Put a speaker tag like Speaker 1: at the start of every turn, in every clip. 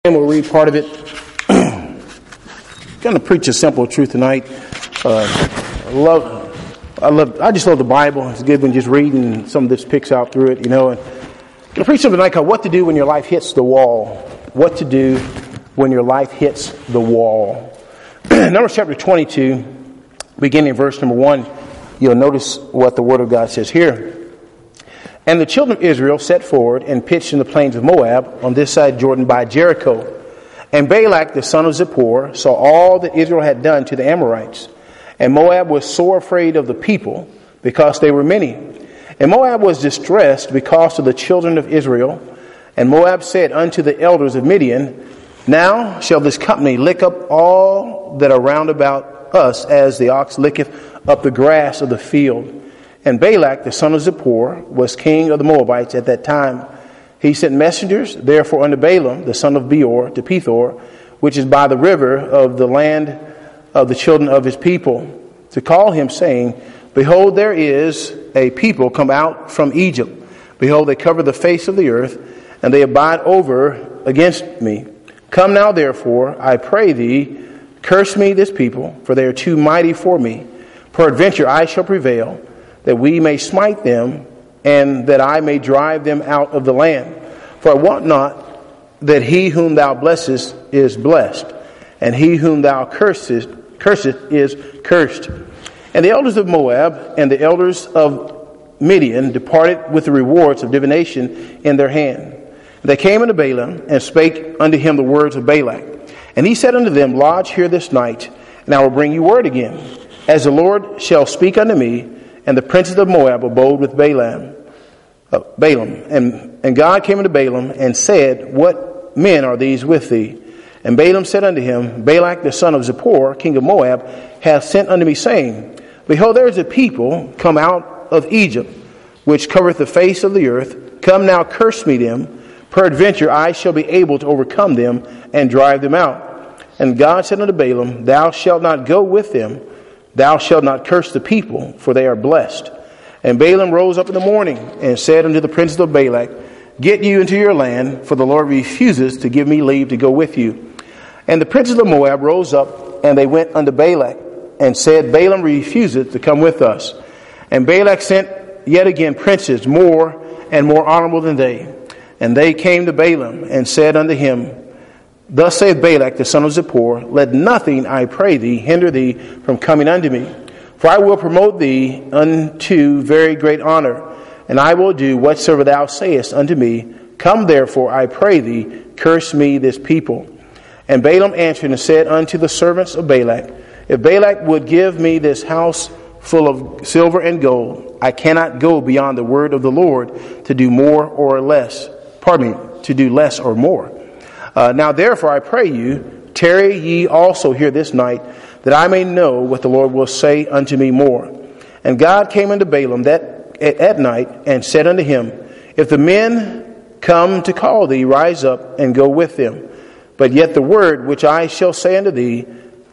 Speaker 1: And we'll read part of it. Going to preach a simple truth tonight. I just love the Bible. It's good when just reading some of this picks out through it, And going to preach something tonight called "What to Do When Your Life Hits the Wall." What to do when your life hits the wall. Numbers chapter 22, beginning in verse number 1. You'll notice what the Word of God says here. And the children of Israel set forward and pitched in the plains of Moab on this side Jordan by Jericho. And Balak the son of Zippor saw all that Israel had done to the Amorites. And Moab was sore afraid of the people, because they were many. And Moab was distressed because of the children of Israel. And Moab said unto the elders of Midian, Now shall this company lick up all that are round about us, as the ox licketh up the grass of the field. And Balak the son of Zippor was king of the Moabites at that time. He sent messengers therefore unto Balaam the son of Beor to Pethor, which is by the river of the land of the children of his people, to call him, saying, Behold, there is a people come out from Egypt. Behold, they cover the face of the earth, and they abide over against me. Come now, therefore, I pray thee, curse me this people, for they are too mighty for me. Peradventure I shall prevail, that we may smite them, and that I may drive them out of the land. For I want not that he whom thou blessest is blessed, and he whom thou cursest is cursed. And the elders of Moab and the elders of Midian departed with the rewards of divination in their hand. They came unto Balaam, and spake unto him the words of Balak. And he said unto them, Lodge here this night, and I will bring you word again, as the Lord shall speak unto me. And the princes of Moab abode with Balaam. And God came unto Balaam and said, What men are these with thee? And Balaam said unto him, Balak the son of Zippor, king of Moab, hath sent unto me, saying, Behold, there is a people come out of Egypt, which covereth the face of the earth. Come now, curse me them. Peradventure I shall be able to overcome them and drive them out. And God said unto Balaam, Thou shalt not go with them. Thou shalt not curse the people, for they are blessed. And Balaam rose up in the morning and said unto the princes of Balak, Get you into your land, for the Lord refuses to give me leave to go with you. And the princes of Moab rose up, and they went unto Balak, and said, Balaam refuseth to come with us. And Balak sent yet again princes more and more honorable than they. And they came to Balaam, and said unto him, Thus saith Balak the son of Zippor, Let nothing, I pray thee, hinder thee from coming unto me. For I will promote thee unto very great honor, and I will do whatsoever thou sayest unto me. Come therefore, I pray thee, curse me this people. And Balaam answered and said unto the servants of Balak, If Balak would give me this house full of silver and gold, I cannot go beyond the word of the Lord to do more or less. To do less or more. Now therefore I pray you, tarry ye also here this night, that I may know what the Lord will say unto me more. And God came unto Balaam at night, and said unto him, If the men come to call thee, rise up and go with them. But yet the word which I shall say unto thee,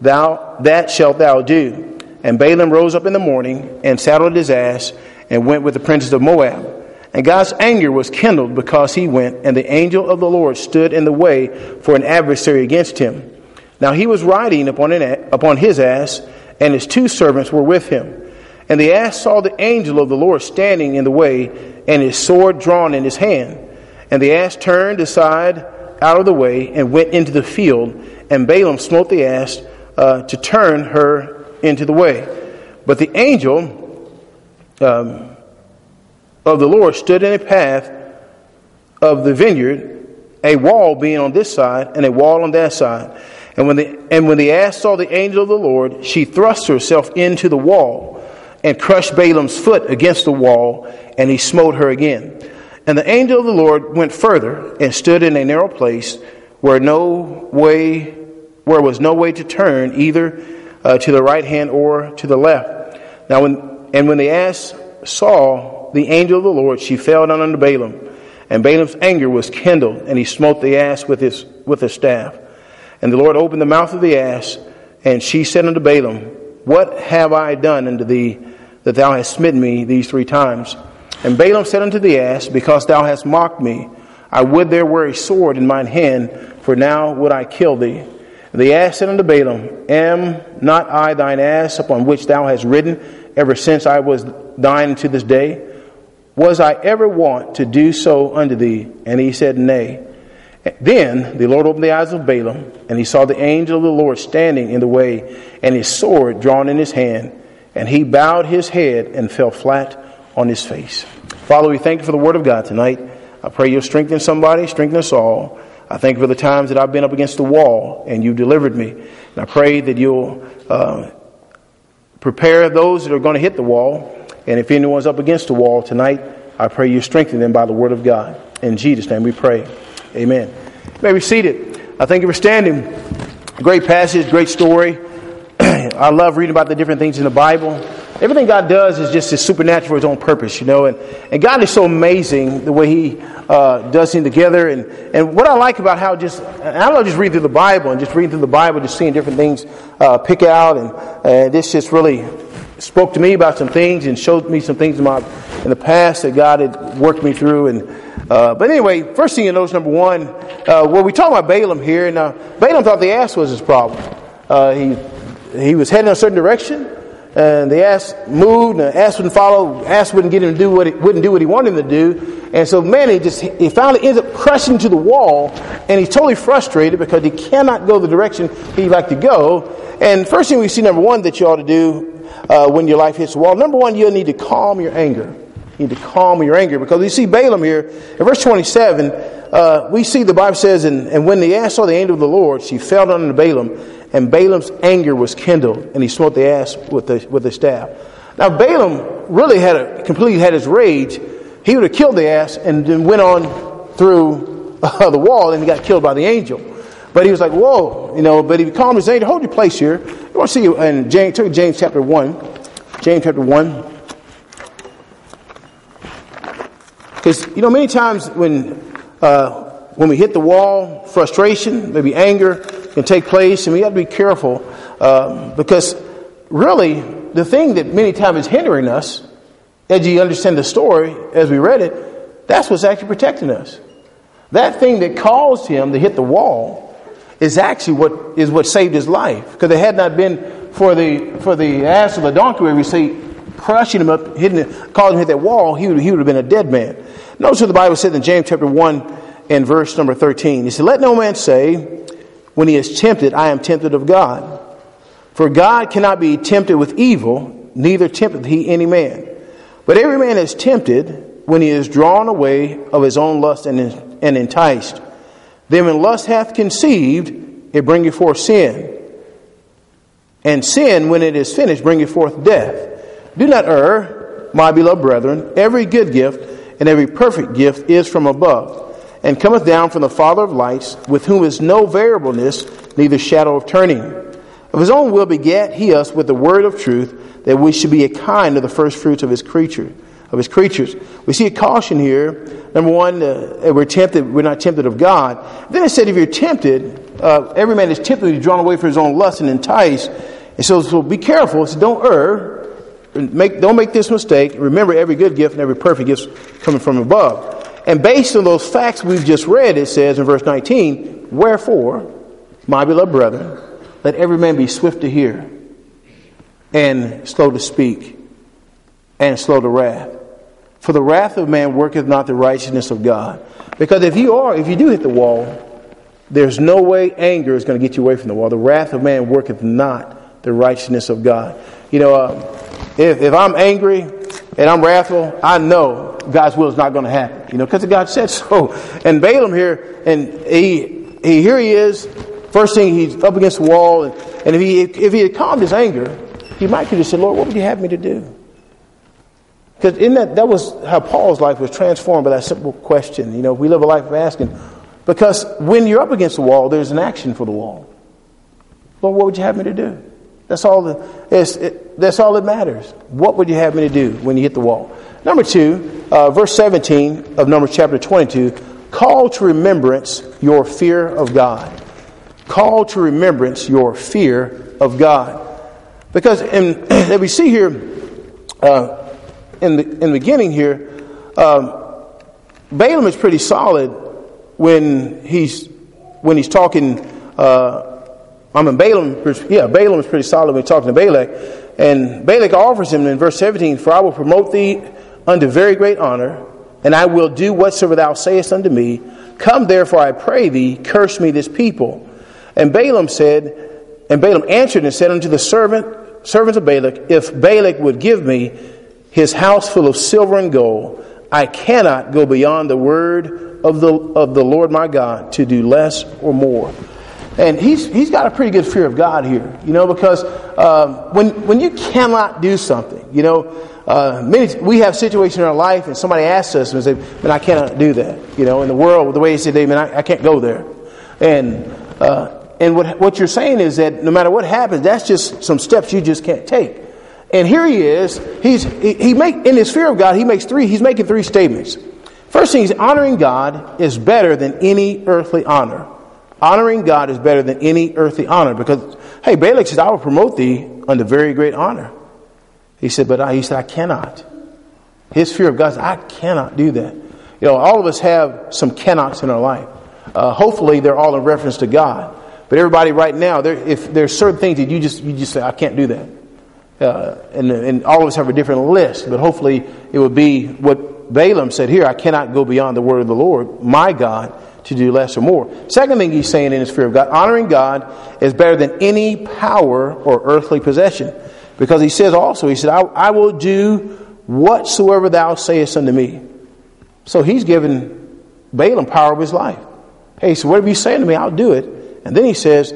Speaker 1: that shalt thou do. And Balaam rose up in the morning, and saddled his ass, and went with the princes of Moab. And God's anger was kindled because he went, and the angel of the Lord stood in the way for an adversary against him. Now he was riding upon his ass, and his two servants were with him. And the ass saw the angel of the Lord standing in the way, and his sword drawn in his hand. And the ass turned aside out of the way, and went into the field. And Balaam smote the ass to turn her into the way. But the angel of the Lord stood in a path of the vineyard, a wall being on this side and a wall on that side. And when the ass saw the angel of the Lord, she thrust herself into the wall and crushed Balaam's foot against the wall, and he smote her again. And the angel of the Lord went further and stood in a narrow place where was no way to turn either to the right hand or to the left. Now when the ass saw the angel of the Lord, she fell down unto Balaam. And Balaam's anger was kindled, and he smote the ass with his staff. And the Lord opened the mouth of the ass, and she said unto Balaam, What have I done unto thee, that thou hast smitten me these 3 times? And Balaam said unto the ass, Because thou hast mocked me, I would there were a sword in mine hand, for now would I kill thee. And the ass said unto Balaam, Am not I thine ass upon which thou hast ridden ever since I was thine to this day? Was I ever wont to do so unto thee? And he said, Nay. Then the Lord opened the eyes of Balaam, and he saw the angel of the Lord standing in the way, and his sword drawn in his hand. And he bowed his head and fell flat on his face. Father, we thank you for the word of God tonight. I pray you'll strengthen somebody, strengthen us all. I thank you for the times that I've been up against the wall and you delivered me. And I pray that you'll prepare those that are going to hit the wall. And if anyone's up against the wall tonight, I pray you strengthen them by the word of God. In Jesus' name we pray. Amen. You may be seated. I thank you for standing. Great passage, great story. I love reading about the different things in the Bible. Everything God does is just supernatural for his own purpose, And God is so amazing the way he does things together. And what I like about how I love just reading through the Bible and just reading through the Bible, just seeing different things pick out. And this just really spoke to me about some things and showed me some things in the past that God had worked me through. But anyway, first thing you notice, number one, we talk about Balaam here. And Balaam thought the ass was his problem. He was heading in a certain direction. And the ass moved, and the ass wouldn't follow. The ass wouldn't get him to do wouldn't do what he wanted him to do. And so, man, he finally ends up crushing to the wall, and he's totally frustrated because he cannot go the direction he'd like to go. And first thing we see, number one, that you ought to do when your life hits the wall. Number one, you'll need to calm your anger. You need to calm your anger, because we see Balaam here in verse 27. We see the Bible says, and when the ass saw the angel of the Lord, she fell down unto Balaam. And Balaam's anger was kindled, and he smote the ass with the staff. Now Balaam really had his rage. He would have killed the ass and then went on through the wall, and he got killed by the angel. But he was like, whoa, but he calmed his anger. Hold your place here. I want to see you in James chapter 1. James chapter 1. Because, many times when we hit the wall, frustration, maybe anger can take place, and we have to be careful because really the thing that many times is hindering us, as you understand the story as we read it, that's what's actually protecting us. That thing that caused him to hit the wall is actually what saved his life. Because it had not been for the ass or the donkey, where we say crushing him up, causing him to hit that wall, he would have been a dead man. Notice what the Bible says in James chapter 1 and verse number 13. He said, Let no man say, when he is tempted, I am tempted of God. For God cannot be tempted with evil, neither tempteth he any man. But every man is tempted when he is drawn away of his own lust and enticed. Then when lust hath conceived, it bringeth forth sin. And sin, when it is finished, bringeth forth death. Do not err, my beloved brethren. Every good gift and every perfect gift is from above, and cometh down from the Father of lights, with whom is no variableness, neither shadow of turning. Of his own will begat he us with the word of truth, that we should be a kind of the first fruits of his creatures. We see a caution here. Number one, we're not tempted of God. Then it said, if you're tempted, every man is tempted to be drawn away from his own lust and enticed. And so be careful. So don't err. Don't make this mistake. Remember, every good gift and every perfect gift coming from above. And based on those facts we've just read, it says in verse 19, Wherefore, my beloved brethren, let every man be swift to hear, and slow to speak, and slow to wrath. For the wrath of man worketh not the righteousness of God. Because if you do hit the wall, there's no way anger is going to get you away from the wall. The wrath of man worketh not the righteousness of God. If I'm angry and I'm wrathful, I know God's will is not going to happen, because God said so. And Balaam here, and here he is. First thing, he's up against the wall, and if he had calmed his anger, he might have just said, Lord, what would you have me to do? Because that was how Paul's life was transformed by that simple question. We live a life of asking, because when you're up against the wall, there's an action for the wall. Lord, what would you have me to do? That's all that matters. What would you have me to do when you hit the wall? Number 2, verse 17 of Numbers chapter 22, call to remembrance your fear of God. Call to remembrance your fear of God. Because as we see here in the beginning here, Balaam is pretty solid when he's talking, Balaam is pretty solid when he's talking to Balak. And Balak offers him in verse 17, "For I will promote thee unto very great honor, and I will do whatsoever thou sayest unto me. Come therefore, I pray thee, curse me this people." And Balaam answered and said unto the servants of Balak, "If Balak would give me his house full of silver and gold, I cannot go beyond the word of the Lord my God to do less or more." And he's got a pretty good fear of God here, because when you cannot do something, we have situations in our life and somebody asks us and say, "Man, I cannot do that." In the world, the way you say, "Man, I can't go there." And what you're saying is that no matter what happens, that's just some steps you just can't take. And here he is. In his fear of God, he's making three statements. First thing is, honoring God is better than any earthly honor. Honoring God is better than any earthly honor, because, hey, Balak says, "I will promote thee unto very great honor." He said, I cannot. His fear of God says, "I cannot do that." All of us have some cannots in our life. Hopefully, they're all in reference to God. But everybody right now, if there's certain things that you just say, "I can't do that," and all of us have a different list. But hopefully, it would be what Balaam said here: "I cannot go beyond the word of the Lord, my God, to do less or more." Second thing he's saying in his fear of God, honoring God is better than any power or earthly possession. Because he says, I will do whatsoever thou sayest unto me. So he's given Balaam power of his life. Hey, so whatever you say unto me, I'll do it. And then he says,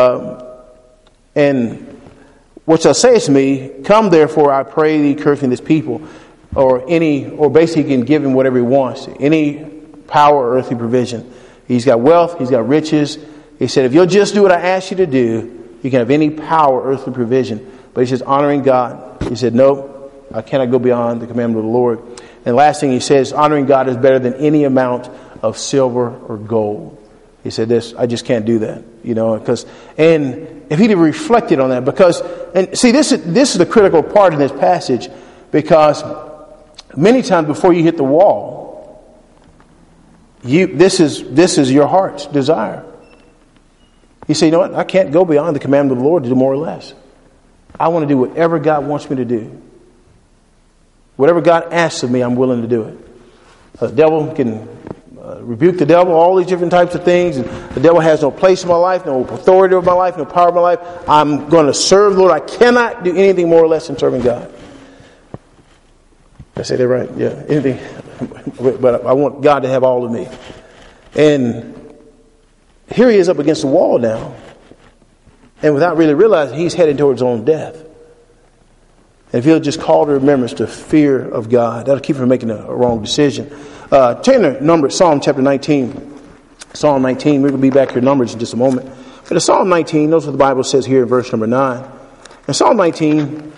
Speaker 1: and what thou sayest to me, come therefore, I pray thee, curse me this people. Or basically he can give him whatever he wants. Any power or earthly provision. He's got wealth, he's got riches. He said, if you'll just do what I ask you to do, you can have any power or earthly provision. But he says, honoring God. He said, no, I cannot go beyond the commandment of the Lord. And last thing he says, honoring God is better than any amount of silver or gold. He said this, I just can't do that, and if he'd have reflected on that, this is the critical part in this passage, because many times before you hit the wall, this is your heart's desire. You say, you know what, I can't go beyond the commandment of the Lord to do more or less. I want to do whatever God wants me to do. Whatever God asks of me, I'm willing to do it. The devil can rebuke the devil, all these different types of things. And the devil has no place in my life, no authority over my life, no power in my life. I'm going to serve the Lord. I cannot do anything more or less than serving God. Did I say that right? Yeah, anything. But I want God to have all of me. And here he is up against the wall now. And without really realizing, he's heading towards his own death. And if he'll just call to remembrance the fear of God, that'll keep him from making a wrong decision. Turn to Numbers, Psalm chapter 19. Psalm 19, we're going to be back here Numbers in just a moment. But in Psalm 19, notice what the Bible says here in verse number 9. In Psalm 19,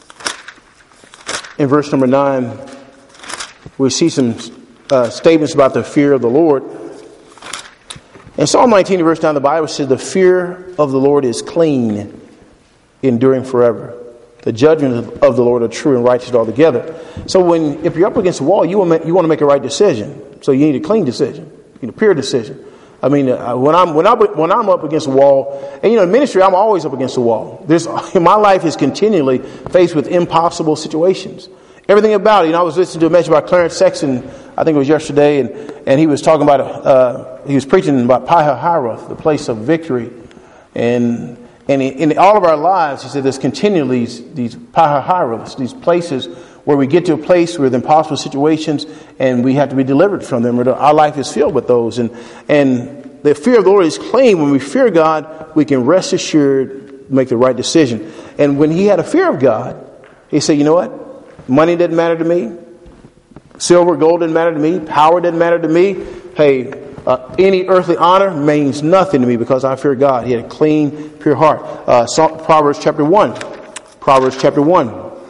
Speaker 1: in verse number 9, we see some statements about the fear of the Lord. In Psalm 19, in verse 9, the Bible says, the fear of the Lord is clean, enduring forever. The judgments of the Lord are true and righteous altogether. So if you're up against the wall, you want to make a right decision. So you need a clean decision, a pure decision. I mean, when I'm up against the wall, and in ministry, I'm always up against the wall. My life is continually faced with impossible situations. Everything about it. I was listening to a message by Clarence Sexton, I think it was yesterday, and he was talking about he was preaching about Pi-hahiroth, the place of victory, and in all of our lives, he said, there's continually these Pi-hahiroths, these places where we get to a place with impossible situations and we have to be delivered from them. Our life is filled with those. And the fear of the Lord is clean. When we fear God, we can rest assured make the right decision. And when he had a fear of God, he said, you know what? Money doesn't matter to me. Silver, gold doesn't matter to me. Power doesn't matter to me. Hey, any earthly honor means nothing to me because I fear God. He had a clean, pure heart. Proverbs chapter 1. Proverbs chapter 1.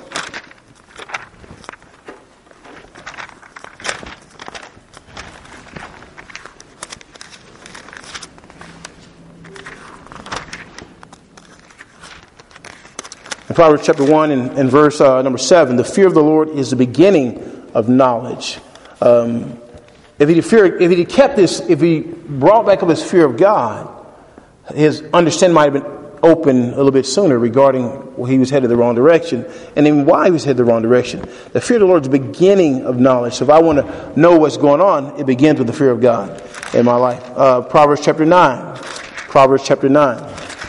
Speaker 1: In Proverbs chapter 1 and verse number 7, the fear of the Lord is the beginning of knowledge. if he brought back up his fear of God, his understanding might have been open a little bit sooner regarding he was headed the wrong direction, and then why he was headed the wrong direction. The fear of the Lord is the beginning of knowledge. So if I want to know what's going on, it begins with the fear of God in my life. Proverbs chapter 9. Proverbs chapter 9.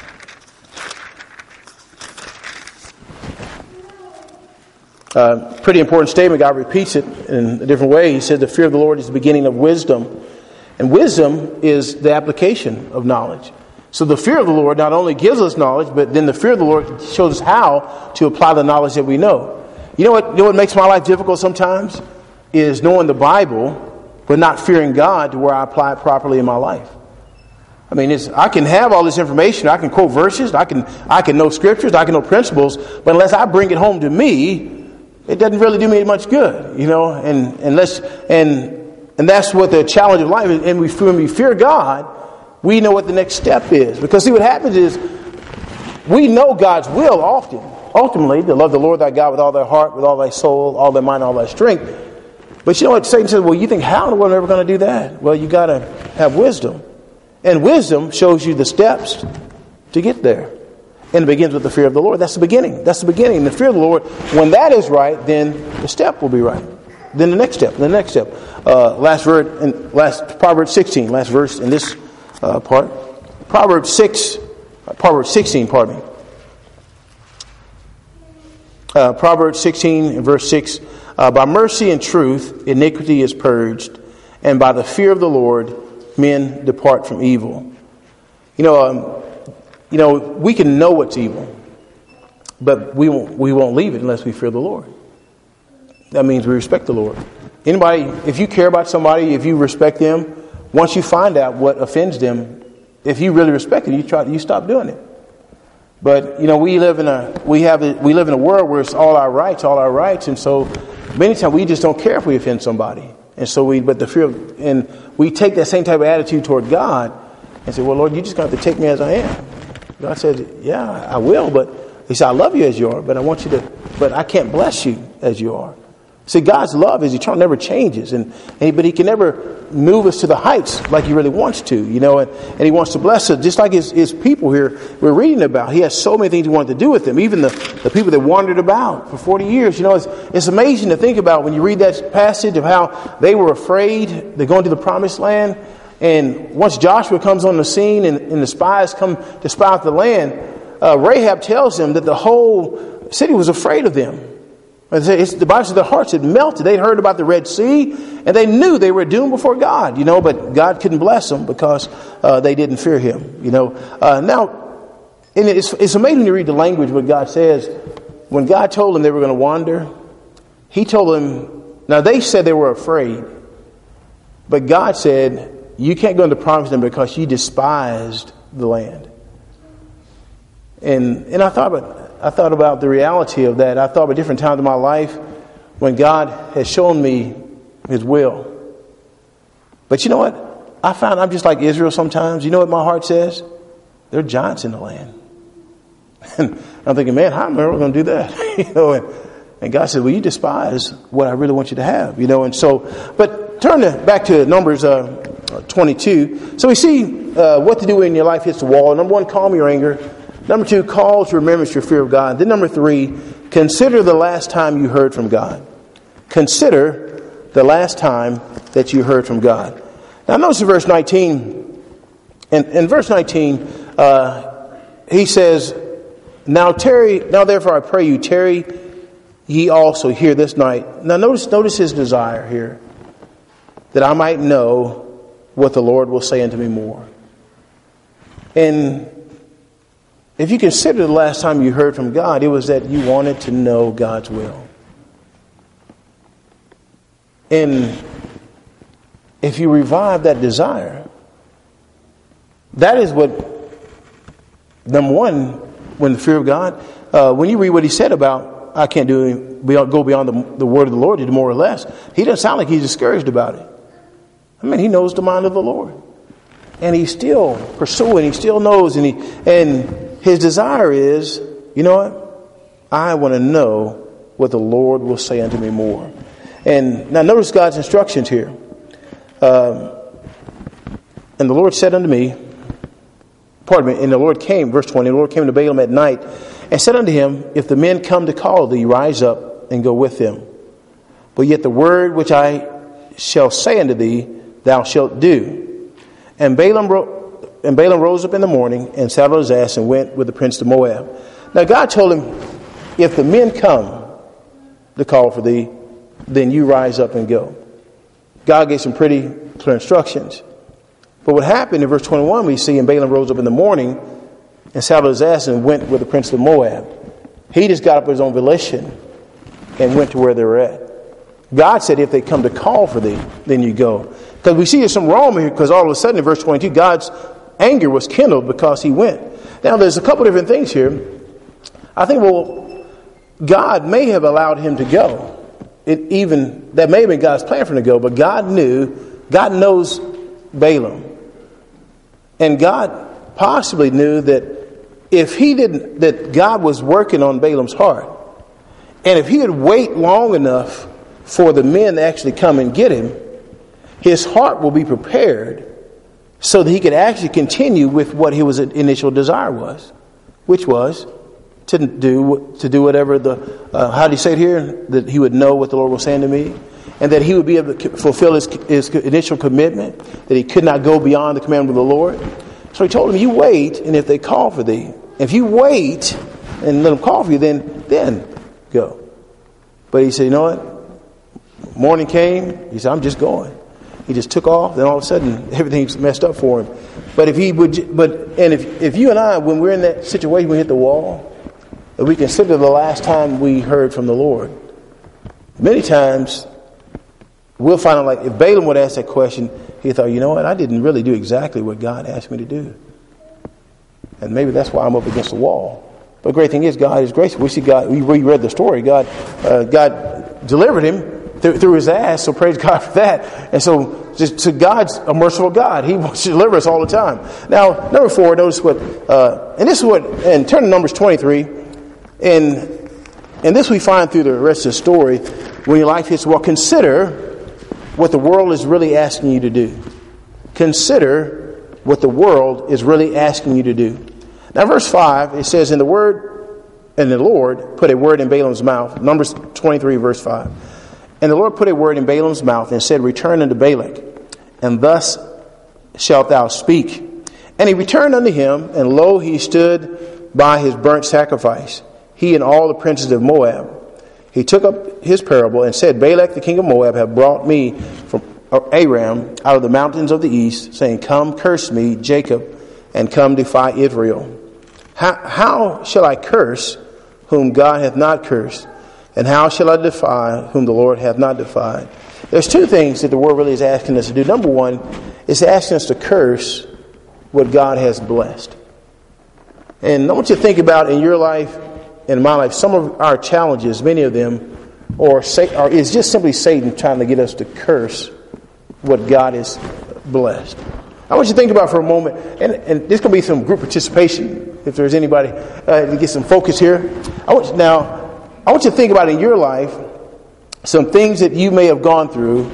Speaker 1: Pretty important statement. God repeats it in a different way. He said the fear of the Lord is the beginning of wisdom. And wisdom is the application of knowledge. So the fear of the Lord not only gives us knowledge, but then the fear of the Lord shows us how to apply the knowledge that we know. You know what makes my life difficult sometimes? Is knowing the Bible, but not fearing God to where I apply it properly in my life. I mean, I can have all this information. I can quote verses. I can know scriptures. I can know principles. But unless I bring it home to me, it doesn't really do me much good, you know. And that's what the challenge of life is. And when we fear God, we know what the next step is. Because see, what happens is we know God's will often. Ultimately, to love the Lord thy God with all thy heart, with all thy soul, all thy mind, all thy strength. But you know what? Satan says, well, you think, how in the world am I ever going to do that? Well, you got to have wisdom. And wisdom shows you the steps to get there. And it begins with the fear of the Lord. That's the beginning. That's the beginning. The fear of the Lord. When that is right, then the step will be right. Then the next step. Last Proverbs 16. Last verse in this part. Proverbs 16, pardon me. Proverbs 16 and verse 6. By mercy and truth, iniquity is purged, and by the fear of the Lord, men depart from evil. You know, we can know what's evil, but we won't leave it unless we fear the Lord. That means we respect the Lord. Anybody, if you care about somebody, if you respect them, once you find out what offends them, if you really respect them, you stop doing it. But you know, we live in a world where it's all our rights, and so many times we just don't care if we offend somebody. And so we take that same type of attitude toward God and say, well, Lord, you just got to take me as I am. God says, yeah, I will, but he said, I love you as you are, but I can't bless you as you are. See, God's love is eternal, never changes, but he can never move us to the heights like he really wants to, you know, and he wants to bless us, just like his people here we're reading about. He has so many things he wanted to do with them, even the people that wandered about for 40 years. You know, it's amazing to think about when you read that passage of how they were afraid to go into the promised land. And once Joshua comes on the scene and the spies come to spy out the land, Rahab tells them that the whole city was afraid of them. The Bible says their hearts had melted. They'd heard about the Red Sea, and they knew they were doomed before God, you know, but God couldn't bless them because they didn't fear him, you know. Now, and it's amazing when you read the language what God says. When God told them they were going to wander, he told them, now they said they were afraid, but God said, you can't go into the promised land because you despised the land. And I thought about the reality of that. I thought about different times in my life when God has shown me his will. But you know what? I found I'm just like Israel sometimes. You know what my heart says? There are giants in the land. And I'm thinking, man, how am I ever going to do that? You know, and God said, well, you despise what I really want you to have. You know, and so, but turn back to Numbers 22. So we see what to do when your life hits the wall. Number 1, calm your anger. Number 2, call to remembrance your fear of God. Then number 3, consider the last time you heard from God. Consider the last time that you heard from God. Now notice in verse 19. In verse 19, he says, Now therefore I pray you, tarry ye also here this night. Now notice his desire here, that I might know what the Lord will say unto me more. And if you consider the last time you heard from God, it was that you wanted to know God's will. And if you revive that desire, that is what, number 1, when the fear of God, when you read what he said about, I can't go beyond the word of the Lord to do more or less, he doesn't sound like he's discouraged about it. I mean, he knows the mind of the Lord. And he's still pursuing, he still knows, and his desire is, you know what? I want to know what the Lord will say unto me more. And now notice God's instructions here. And the Lord said unto me, and the Lord came, verse 20, the Lord came to Balaam at night and said unto him, if the men come to call thee, rise up and go with them. But yet the word which I shall say unto thee, thou shalt do. And Balaam rose up in the morning and saddled his ass and went with the prince to Moab. Now God told him, if the men come to call for thee, then you rise up and go. God gave some pretty clear instructions. But what happened in verse 21, we see, and Balaam rose up in the morning and saddled his ass and went with the prince of Moab. He just got up his own volition and went to where they were at. God said, if they come to call for thee, then you go. Because we see there's some wrong here, because all of a sudden in verse 22, God's anger was kindled because he went. Now there's a couple different things here. I think, God may have allowed him to go. That may have been God's plan for him to go, but God knows Balaam. And God possibly knew that that God was working on Balaam's heart. And if he would wait long enough for the men to actually come and get him, his heart will be prepared so that he could actually continue with what his initial desire was, which was to do whatever how do you say it here? That he would know what the Lord was saying to me, and that he would be able to fulfill his initial commitment, that he could not go beyond the command of the Lord. So he told him, you wait, and if they call for thee, if you wait and let them call for you, then go. But he said, you know what? Morning came, he said, I'm just going. He just took off, then all of a sudden everything's messed up for him. But if you and I, when we're in that situation, we hit the wall, if we consider the last time we heard from the Lord, many times we'll find out, like if Balaam would ask that question, he thought, you know what, I didn't really do exactly what God asked me to do. And maybe that's why I'm up against the wall. But the great thing is, God is gracious. We see God, we read the story, God delivered him through his ass, so praise God for that. And so God's a merciful God. He wants to deliver us all the time. Now, number 4, notice and turn to Numbers 23, and this we find through the rest of the story, when your life hits the wall, consider what the world is really asking you to do. Consider what the world is really asking you to do. Now, verse 5, it says, and the Lord put a word in Balaam's mouth. Numbers 23, verse 5. And the Lord put a word in Balaam's mouth and said, return unto Balak, and thus shalt thou speak. And he returned unto him, and lo, he stood by his burnt sacrifice, he and all the princes of Moab. He took up his parable and said, Balak the king of Moab hath brought me from Aram out of the mountains of the east, saying, come, curse me, Jacob, and come, defy Israel. How shall I curse whom God hath not cursed? And how shall I defy whom the Lord hath not defied? There's 2 things that the world really is asking us to do. Number 1, it's asking us to curse what God has blessed. And I want you to think about in your life, in my life, some of our challenges, many of them, is just simply Satan trying to get us to curse what God has blessed. I want you to think about for a moment, and this can be some group participation, if there's anybody, to get some focus here. I want you to think about in your life some things that you may have gone through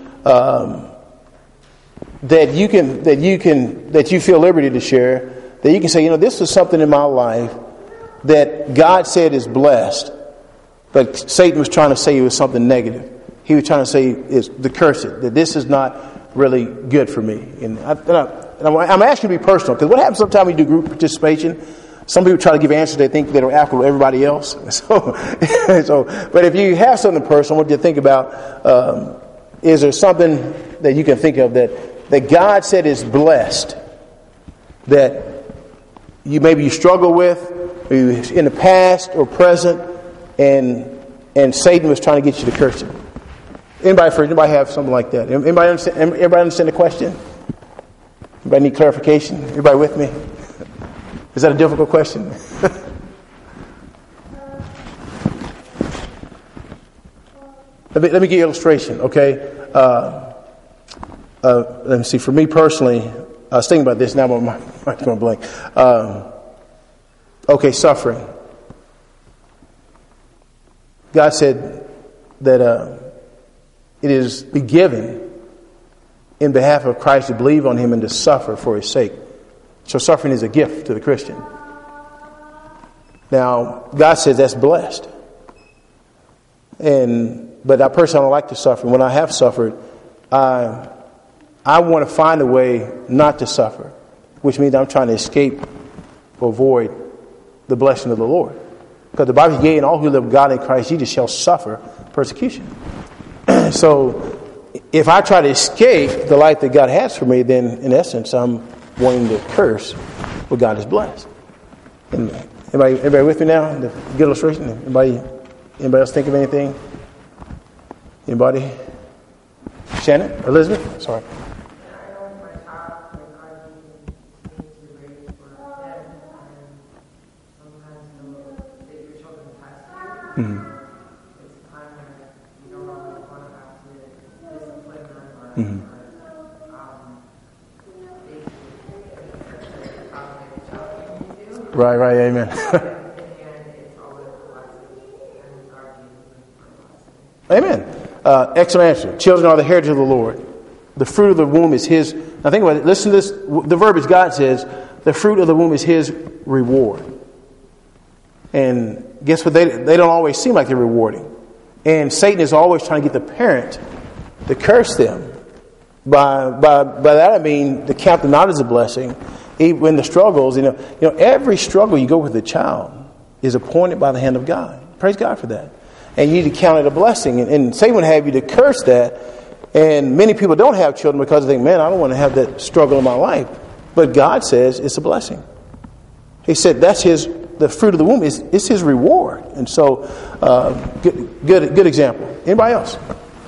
Speaker 1: that you feel liberty to share. That you can say, this was something in my life that God said is blessed, but Satan was trying to say it was something negative. He was trying to say is to curse it, that this is not really good for me. And I'm asking you to be personal, because what happens sometimes when you do group participation, some people try to give answers they think that are applicable to everybody else. But if you have something personal, I want you to think about, is there something that you can think of that God said is blessed, that you struggle with, maybe in the past or present, and Satan was trying to get you to curse it? Anybody have something like that? Everybody understand the question? Anybody need clarification? Everybody with me? Is that a difficult question? Let me give you an illustration, okay? Let me see. For me personally, I was thinking about this. Now my mind's going blank. Okay, suffering. God said that it is be given in behalf of Christ to believe on him and to suffer for his sake. So suffering is a gift to the Christian. Now, God says that's blessed. But I personally don't like to suffer. When I have suffered, I want to find a way not to suffer, which means I'm trying to escape or avoid the blessing of the Lord. Because the Bible says, yea, and all who live with God in Christ Jesus shall suffer persecution. So if I try to escape the life that God has for me, then in essence I'm wanting to curse what God has blessed. Everybody with me now? The good illustration? Anybody else think of anything? Anybody? Shannon? Elizabeth? Sorry. Mm-hmm. Mm-hmm. Right, amen. Amen. Excellent answer. Children are the heritage of the Lord. The fruit of the womb is his. Now think about it. Listen to this. The verbiage God says, the fruit of the womb is his reward. And guess what? They don't always seem like they're rewarding. And Satan is always trying to get the parent to curse them. By that I mean to count them not as a blessing. Even in the struggles, you know, every struggle you go with a child is appointed by the hand of God. Praise God for that. And you need to count it a blessing. And Satan would have you to curse that. And many people don't have children because they think, man, I don't want to have that struggle in my life. But God says it's a blessing. He said that's the fruit of the womb is his reward. And so, good example. Anybody else?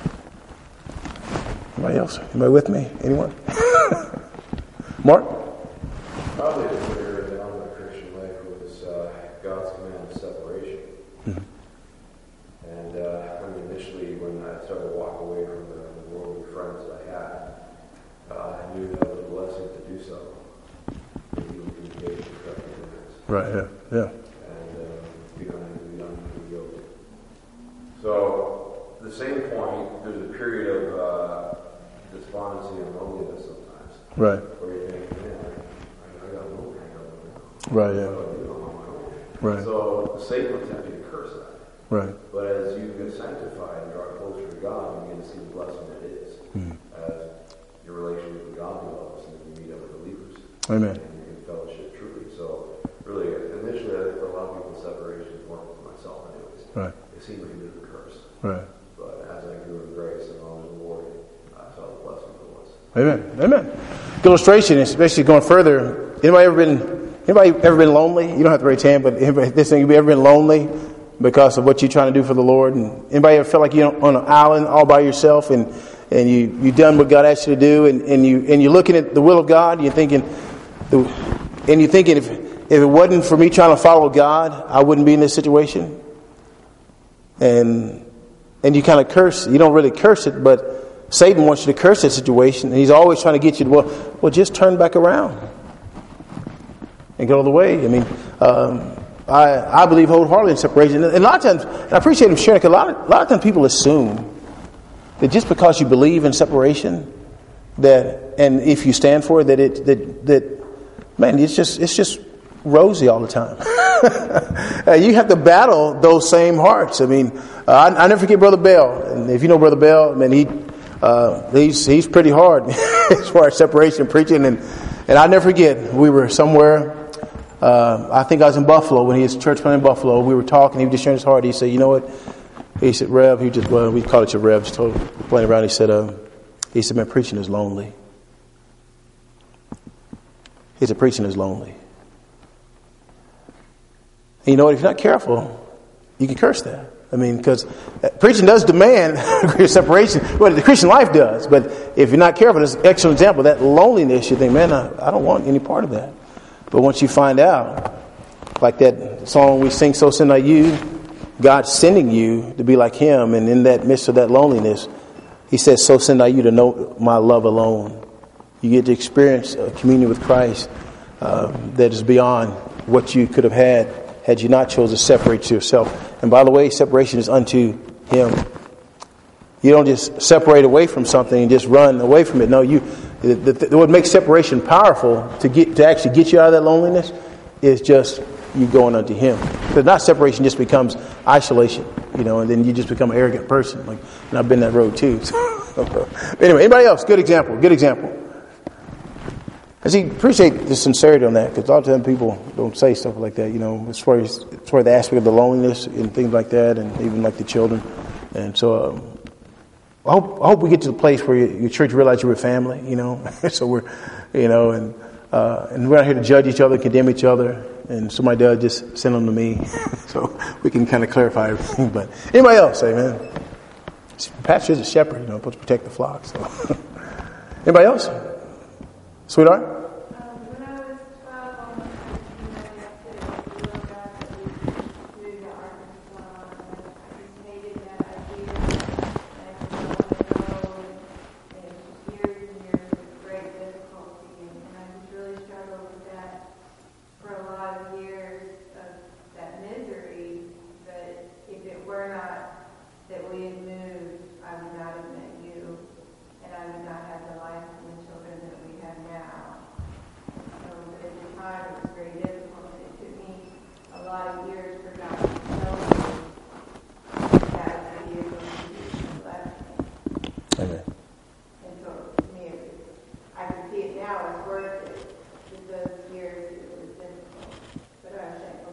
Speaker 1: Anybody else? Anybody with me? Anyone? Mark?
Speaker 2: Probably the trigger in my Christian life was God's command of separation. Mm-hmm. And initially, when I started to walk away from the worldly friends I had, I knew that was a blessing to do so.
Speaker 1: Right. Yeah.
Speaker 2: And be unyoked. So, at the same point, there's a period of despondency and loneliness sometimes.
Speaker 1: Right.
Speaker 2: Where you think, man, I got no hang on.
Speaker 1: Right, yeah. Right.
Speaker 2: So Satan will tempt you to curse that.
Speaker 1: Right.
Speaker 2: But as you get sanctified and draw closer to God, you begin to see the blessing that is. Mm-hmm. As your relationship with God develops and you meet other believers.
Speaker 1: Amen.
Speaker 2: And you can fellowship truly. So really, initially, I think for a lot of people, separation is more for myself anyways. Right. It seemed like a bit of a curse.
Speaker 1: Right.
Speaker 2: But as I grew in grace and knowledge of the Lord, I saw the blessing it was.
Speaker 1: Amen. Good illustration, especially going further. Anybody ever been lonely? You don't have to raise your hand, but anybody, this thing, you ever been lonely because of what you're trying to do for the Lord? And anybody ever felt like you're on an island all by yourself and you done what God asked you to do and you're looking at the will of God and you're thinking if it wasn't for me trying to follow God, I wouldn't be in this situation. And you kind of curse. You don't really curse it, but Satan wants you to curse that situation, and he's always trying to get you to, well, just turn back around and go the way. I mean, I believe wholeheartedly in separation. And a lot of times, and I appreciate him sharing, because a lot of times people assume that just because you believe in separation, and if you stand for it, that man, it's just rosy all the time. You have to battle those same hearts. I mean, I never forget Brother Bell. And if you know Brother Bell, man, he's pretty hard as far as separation preaching. And I never forget, we were somewhere. I think I was in Buffalo when he was church planting in Buffalo. We were talking. He was just sharing his heart. He said, "You know what?" He said, "Rev." We call it your Rev. Just playing around. He said, "Man, preaching is lonely." He said, "Preaching is lonely." And you know what? If you're not careful, you can curse that. I mean, because preaching does demand separation. Well, the Christian life does. But if you're not careful, there's an excellent example. That loneliness, you think, man, I don't want any part of that. But once you find out, like that song we sing, "So Send I You," God's sending you to be like Him. And in that midst of that loneliness, He says, "So send I you to know my love alone." You get to experience a communion with Christ that is beyond what you could have had you not chosen to separate yourself. And by the way, separation is unto Him. You don't just separate away from something and just run away from it. No, what makes separation powerful to actually get you out of that loneliness is just you going unto Him. Because not separation just becomes isolation, and then you just become an arrogant person. And I've been that road too. Anyway, anybody else? Good example. I appreciate the sincerity on that, because a lot of times people don't say stuff like that, as far as the aspect of the loneliness and things like that, and even like the children. And so I hope we get to the place where your church realizes you're a family, So we're, and we're not here to judge each other, condemn each other. And somebody does, just send them to me, so we can kind of clarify everything. But anybody else, amen? Pastor is a shepherd, supposed to protect the flock. So, anybody else? Sweetheart?
Speaker 3: When I was 12, almost 13, I got to moved to Arkansas. I just hated that idea. And I didn't know. And it was years and years of great difficulty. And I just really struggled with that for a lot of years of that misery. But if it were not that we had moved, I would not have met you. And I would not have the life and the children that we have now. But at the time, it was very difficult. It took me a lot of years for God to tell me that idea of going left me.
Speaker 1: Amen.
Speaker 3: And so, to me, I can see it now as worth it. With those years, it was difficult. But I was thankful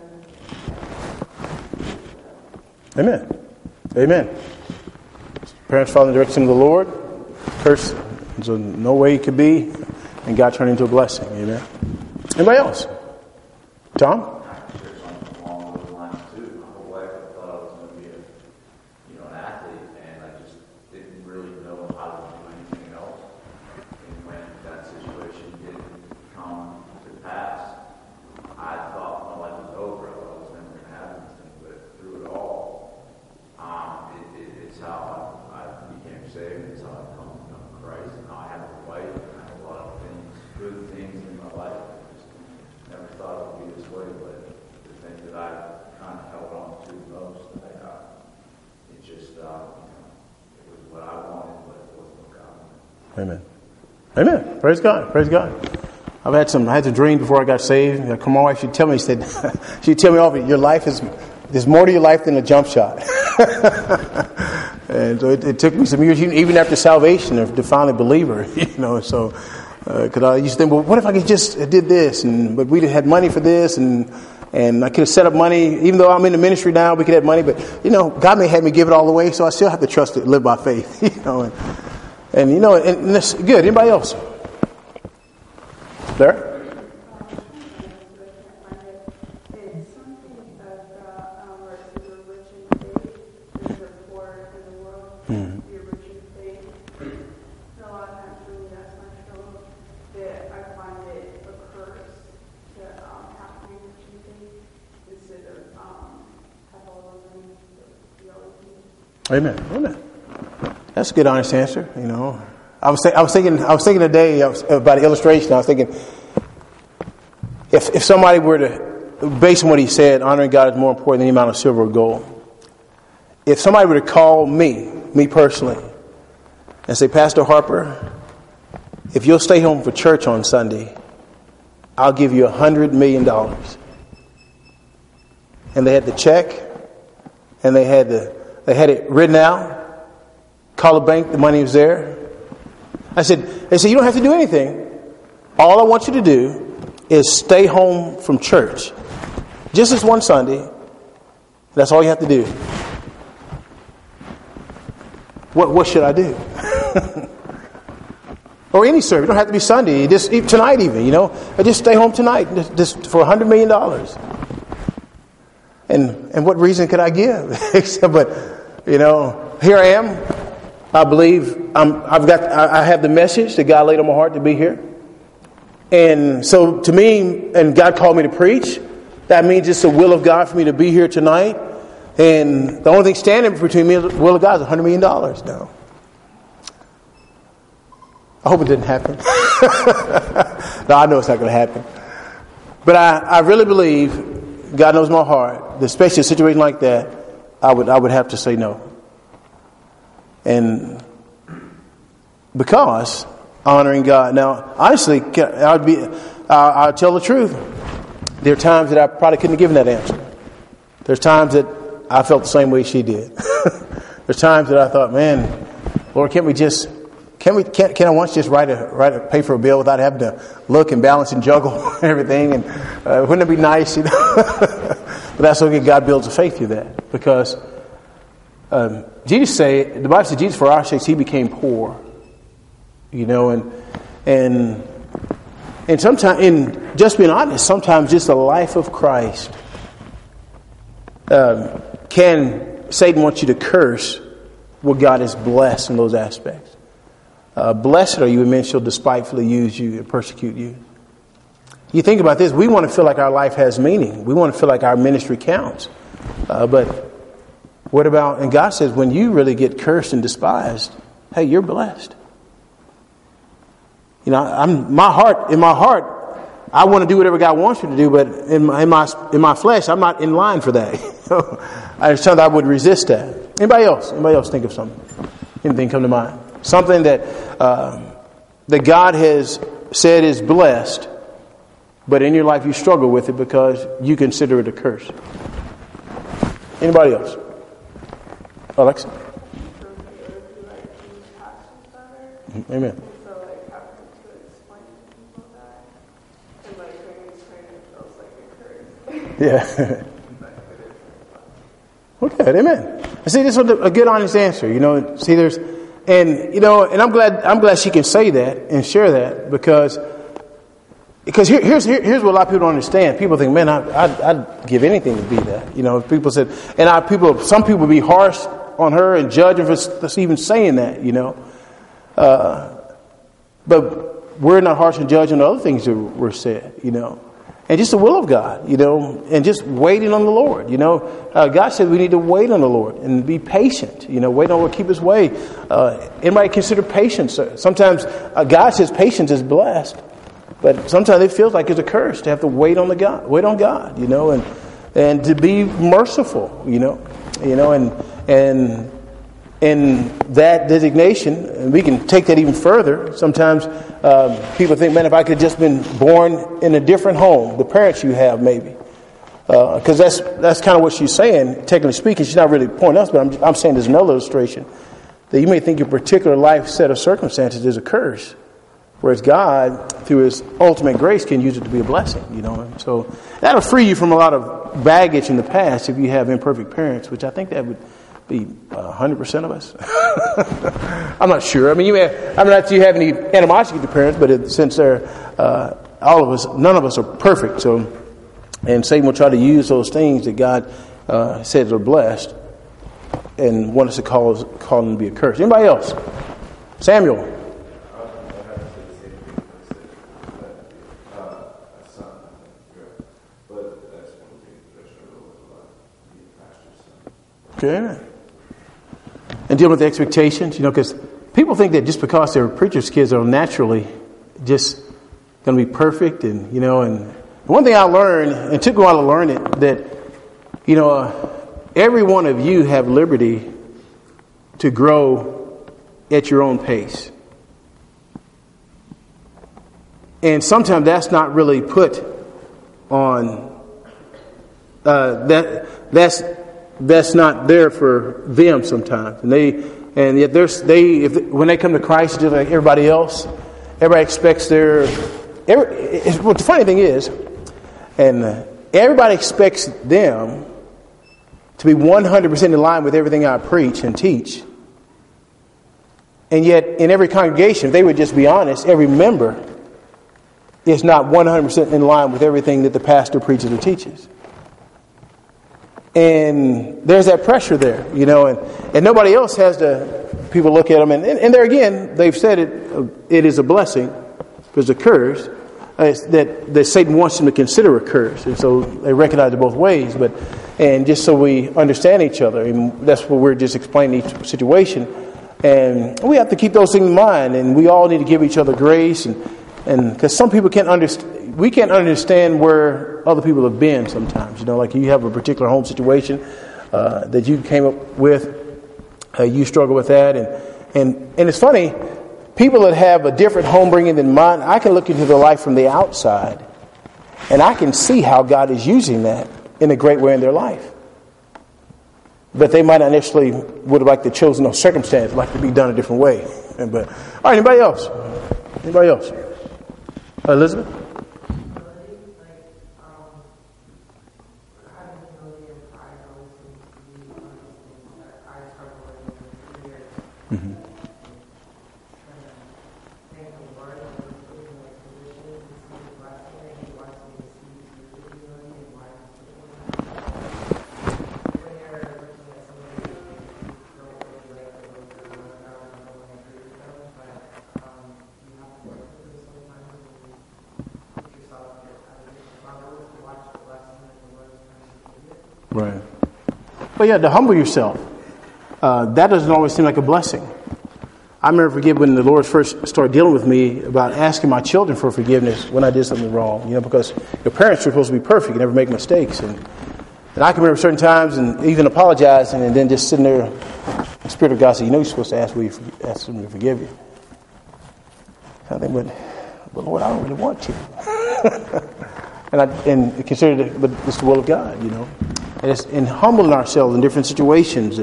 Speaker 3: God showed me.
Speaker 1: Amen. Amen. Parents following the direction of the Lord. Curse, there's no way it could be, and God turned into a blessing. Amen. Anybody else? Tom?
Speaker 4: Along those lines too. My whole life I thought I was going to be an athlete, and I just didn't really know how to do anything else. And when that situation didn't come to pass, I thought my life was over. I thought I was never going to have anything. But through it all, it's how I became saved. It's how I come to know Christ. And now I have a wife, and I have a lot of things, good things in my life. I just never thought it would be this way, but the thing that I kind of held on to most, it just, it was what I wanted, but it wasn't what God wanted.
Speaker 1: Amen. Amen. Praise God. Praise God. I had some dreams before I got saved. My wife, she'd tell me, she'd tell me all of it. Your life there's more to your life than a jump shot. And so it took me some years, even after salvation, to finally believe her, so, because I used to think, well, what if I just did this? But we had money for this, and I could have set up money, even though I'm in the ministry now, we could have money, but, God may have me give it all away, so I still have to trust it, live by faith, and that's good. Anybody else? There? Amen. Amen. That's a good, honest answer. I was thinking today about an illustration. I was thinking, if somebody were to, based on what he said, honoring God is more important than the amount of silver or gold. If somebody were to call me personally, and say, Pastor Harper, if you'll stay home for church on Sunday, I'll give you $100 million. And they had the check, and they had it written out. Call the bank, the money was there. They said, you don't have to do anything. All I want you to do is stay home from church. Just this one Sunday. That's all you have to do. What should I do? Or any service. It don't have to be Sunday. Just tonight even, I just stay home tonight just for $100 million. And what reason could I give? But, here I am. I believe I have the message that God laid on my heart to be here. And so to me, and God called me to preach, that means it's the will of God for me to be here tonight. And the only thing standing between me and the will of God is $100 million now. I hope it didn't happen. No, I know it's not going to happen. But I really believe God knows my heart. Especially a situation like that, I would have to say no. And because honoring God. Now, honestly, I'll tell the truth. There are times that I probably couldn't have given that answer. There's times that I felt the same way she did. There's times that I thought, man, Lord, can I once just pay for a bill without having to look and balance and juggle everything? And wouldn't it be nice? But that's okay. God builds a faith through that, because the Bible said Jesus, for our sakes, he became poor. And sometimes, in just being honest, sometimes just the life of Christ Satan wants you to curse what God has blessed in those aspects. Blessed are you when men shall despitefully use you and persecute you. You think about this, we want to feel like our life has meaning. We want to feel like our ministry counts. But what about, and God says, when you really get cursed and despised, hey, you're blessed. In my heart, I want to do whatever God wants me to do, but in my flesh, I'm not in line for that. I understand I would resist that. Anybody else think of something? Anything come to mind? Something that God has said is blessed, but in your life you struggle with it because you consider it a curse. Anybody else? Alexa? Amen. Yeah. Okay, amen. See, this was a good, honest answer. And I'm glad she can say that and share that because here's what a lot of people don't understand. People think, man, I'd give anything to be that. People said, and some people be harsh on her and judge her for even saying that. But we're not harsh and judging the other things that were said. And just the will of God, and just waiting on the Lord. God said we need to wait on the Lord and be patient. Wait on the Lord, keep His way. Anybody consider patience? Sometimes God says patience is blessed, but sometimes it feels like it's a curse to have to wait on God. And to be merciful. And that designation, and we can take that even further. Sometimes people think, man, if I could have just been born in a different home, the parents you have maybe. Because that's kind of what she's saying, technically speaking. She's not really pointing us, but I'm saying there's another illustration. That you may think your particular life set of circumstances is a curse, whereas God, through His ultimate grace, can use it to be a blessing. So that'll free you from a lot of baggage in the past if you have imperfect parents, which I think that would be 100% of us. I'm not sure. I mean, not you have any animosity to parents, but since they're all of us, none of us are perfect. So, and Satan will try to use those things that God says are blessed, and want us to call them to be a curse. Anybody else? Samuel. Okay. And dealing with the expectations, because people think that just because they're preachers' kids are naturally just going to be perfect, and one thing I learned, and it took a while to learn it, that every one of you have liberty to grow at your own pace, and sometimes that's not really put on that's not there for them sometimes, and yet when they come to Christ, just like everybody else, everybody expects what the funny thing is, and everybody expects them to be 100% in line with everything I preach and teach, and yet in every congregation, if they would just be honest, every member is not 100% in line with everything that the pastor preaches or teaches. And there's that pressure there, and nobody else has to, people look at them, and there again, they've said it is a blessing, because a curse, that Satan wants them to consider a curse, and so they recognize it both ways, and just so we understand each other, and that's what we're just explaining each situation, and we have to keep those things in mind, and we all need to give each other grace, and because some people can't understand, we can't understand where other people have been sometimes. Like you have a particular home situation that you came up with, you struggle with that. And it's funny, people that have a different home bringing than mine, I can look into their life from the outside, and I can see how God is using that in a great way in their life. But they might not necessarily would have liked to chosen those circumstances, like to be done a different way. But all right, anybody else? Anybody else? Elizabeth? Mm-hmm. Right. But yeah, to humble yourself, that doesn't always seem like a blessing. I remember when the Lord first started dealing with me about asking my children for forgiveness when I did something wrong, because your parents are supposed to be perfect and never make mistakes. And I can remember certain times and even apologizing and then just sitting there, the Spirit of God said, you're supposed to ask them to forgive you. I think, but Lord, I don't really want to. and consider it, but it's the will of God, And it's in humbling ourselves in different situations.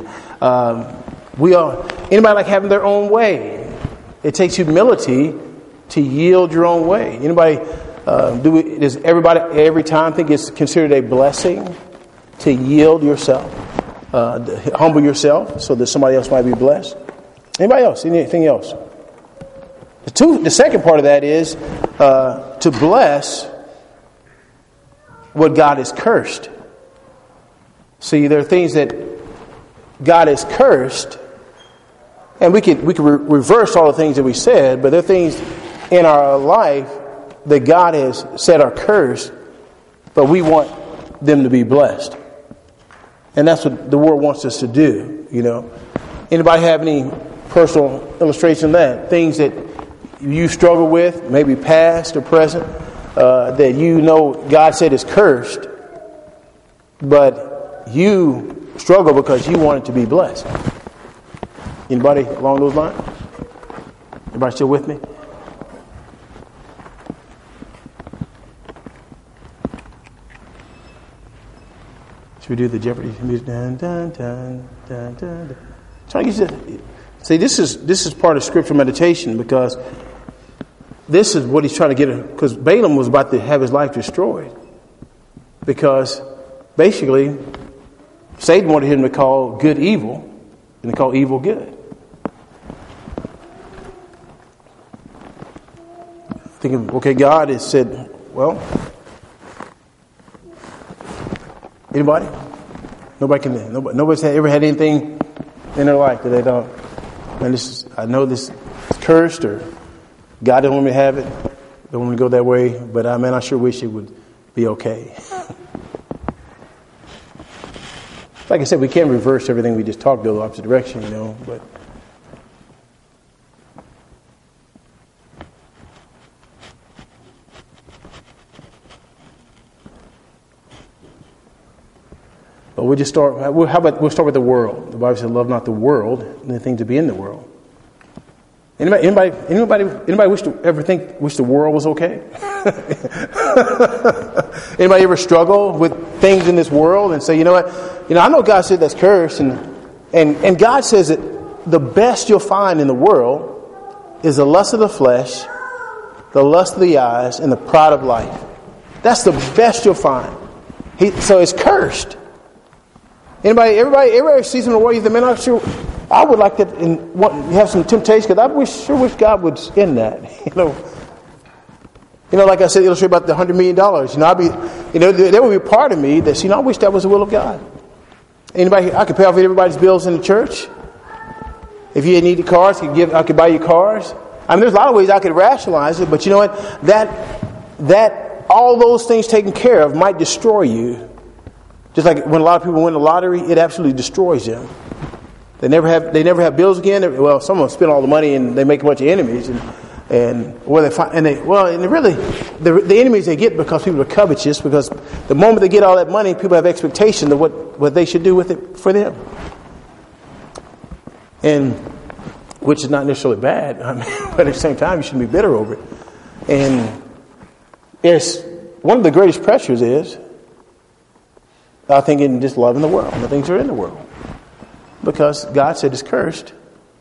Speaker 1: Anybody like having their own way? It takes humility to yield your own way. Anybody, does everybody every time think it's considered a blessing to yield yourself, humble yourself so that somebody else might be blessed? Anybody else? Anything else? The second part of that is to bless what God has cursed. See, there are things that God has cursed, and we can reverse all the things that we said, but there are things in our life that God has said are cursed, but we want them to be blessed. And that's what the world wants us to do, Anybody have any personal illustration of that? Things that you struggle with, maybe past or present, that God said is cursed, but you struggle because you want it to be blessed. Anybody along those lines? Everybody still with me? Should we do the Jeopardy music? Dun, dun, dun, dun, dun, dun. Trying to get you. See, this is part of scripture meditation, because this is what he's trying to get. Because Balaam was about to have his life destroyed, because basically Satan wanted him to call good evil and to call evil good. Thinking, okay, God has said, well, anybody? Nobody's ever had anything in their life that they don't. And I know this is cursed, or God don't want me to have it. Don't want me to go that way. But I sure wish it would be okay. Like I said, we can't reverse everything we just talked, go the opposite direction, but we'll just start. We'll start with the world. The Bible says, "Love not the world, and the things to be in the world." Anybody wish the world was okay? Anybody ever struggle with things in this world and say, you know what? I know God said that's cursed, and God says that the best you'll find in the world is the lust of the flesh, the lust of the eyes, and the pride of life. That's the best you'll find. So it's cursed. Everybody sees in the world, man, I'm sure I would like that and have some temptation, because I sure wish God would end that. Like I said, illustrate about the $100 million. There would be a part of me that, I wish that was the will of God. Anybody, I could pay off everybody's bills in the church. If you needed cars, I could buy you cars. There's a lot of ways I could rationalize it, but you know what? That all those things taken care of might destroy you. Just like when a lot of people win the lottery, it absolutely destroys them. They never have bills again. Some of them spend all the money and they make a bunch of enemies, the enemies they get because people are covetous, because the moment they get all that money, people have expectations of what they should do with it for them. and which is not necessarily bad. I mean, but at the same time, you shouldn't be bitter over it. And it's one of the greatest pressures is, I think, in just loving the world and the things that are in the world, because God said it's cursed.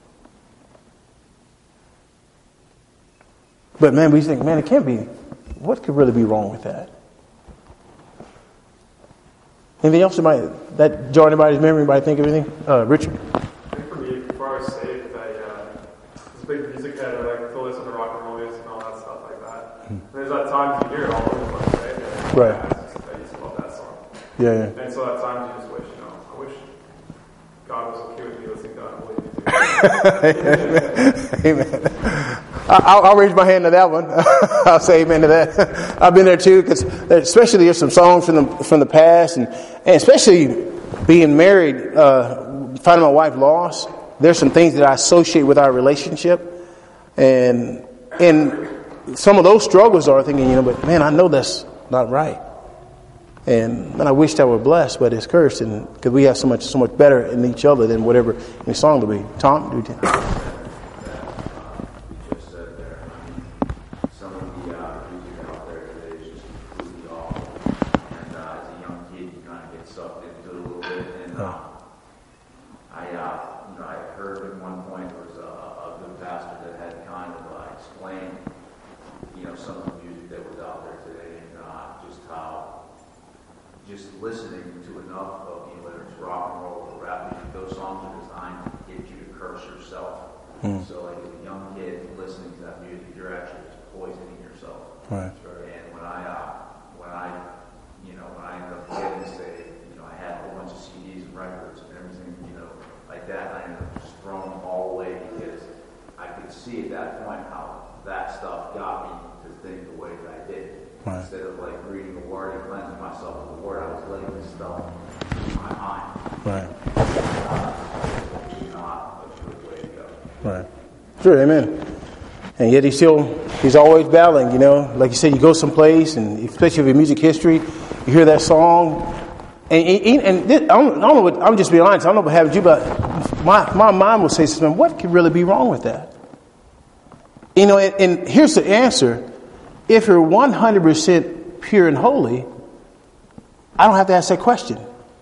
Speaker 1: But man, we think, man, it can't be. What could really be wrong with that? Anything else that jar anybody's memory? Anybody think of anything? Richard?
Speaker 5: I think for me, before I was saved, I was a big music head. I like to listen to rock and roll music and all that stuff like that. There's that times you hear it all over the place, right? And
Speaker 1: Right.
Speaker 5: I used to love that song.
Speaker 1: Yeah.
Speaker 5: And so at times you just wish, I wish God was okay with me listening to that.
Speaker 1: Amen. I'll raise my hand to that one. I'll say amen to that. I've been there too, because especially there's some songs from the past, and especially being married, finding my wife lost. There's some things that I associate with our relationship, and some of those struggles are thinking, but man, I know that's not right, and I wish I were blessed, but it's cursed, and because we have so much better in each other than whatever any song to be. Tom, do you?
Speaker 4: Listening to enough of, whether it's rock and roll or rap music, those songs are designed to get you to curse yourself. So like as a young kid listening to that music, you're actually just poisoning yourself.
Speaker 1: Right.
Speaker 4: And when I ended up getting saved, I had a whole bunch of CDs and records and everything, like that. I ended up just throwing them all away because I could see at that point how that stuff got me to think the way that I did.
Speaker 1: Right.
Speaker 4: Instead of like reading the Word and cleansing myself with the Word, I was letting this stuff in my mind.
Speaker 1: Right.
Speaker 4: Not a good way to go.
Speaker 1: Right. Sure, amen. And yet he's always battling, Like you said, you go someplace, and especially if your music history, you hear that song, and this, I don't know what, I'm just being honest, I don't know what happened to you, but my mind will say something, what could really be wrong with that? And here's the answer. If you're 100% pure and holy, I don't have to ask that question.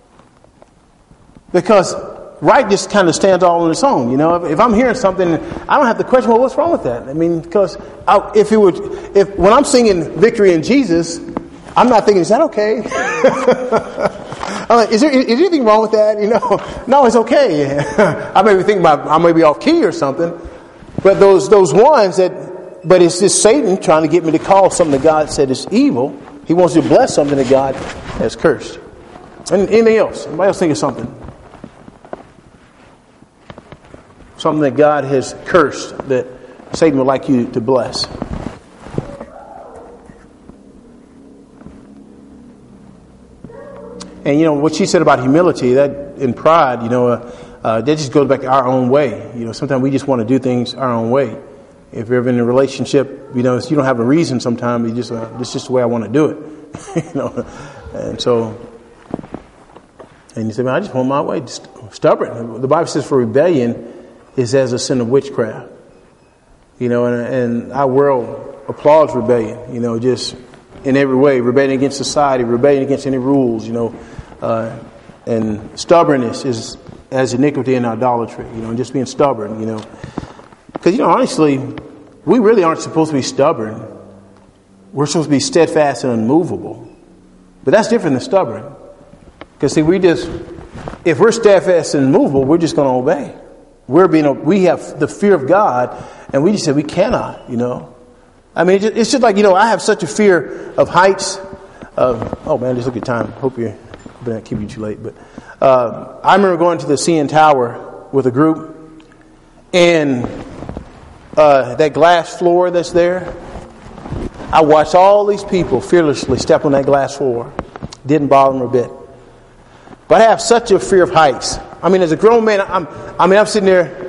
Speaker 1: Because right just kind of stands all on its own. If I'm hearing something, I don't have to question, well, what's wrong with that? I mean, because when I'm singing Victory in Jesus, I'm not thinking, is that okay? I'm like, is there anything wrong with that? No, it's okay. I may be thinking I may be off key or something. But those ones but it's just Satan trying to get me to call something that God said is evil. He wants to bless something that God has cursed. And anything else? Anybody else think of something? Something that God has cursed that Satan would like you to bless. And what she said about humility, that and pride, that just goes back to our own way. Sometimes we just want to do things our own way. If you're ever in a relationship, you don't have a reason sometimes. You just, this is just the way I want to do it. And you say, man, I just want my way. Just stubborn. The Bible says for rebellion is as a sin of witchcraft. And our world applauds rebellion, just in every way. Rebellion against society, rebellion against any rules, and stubbornness is as iniquity and idolatry, and just being stubborn, Because, honestly, we really aren't supposed to be stubborn. We're supposed to be steadfast and unmovable. But that's different than stubborn. Because, see, if we're steadfast and immovable, we're just going to obey. We have the fear of God, and we just say we cannot, I mean, it's just like, I have such a fear of heights. Oh, man, just look at time. Hope you're not keeping you too late. But I remember going to the CN Tower with a group, and that glass floor that's there, I watched all these people fearlessly step on that glass floor. Didn't bother them a bit. But I have such a fear of heights. I mean, as a grown man, I'm sitting there.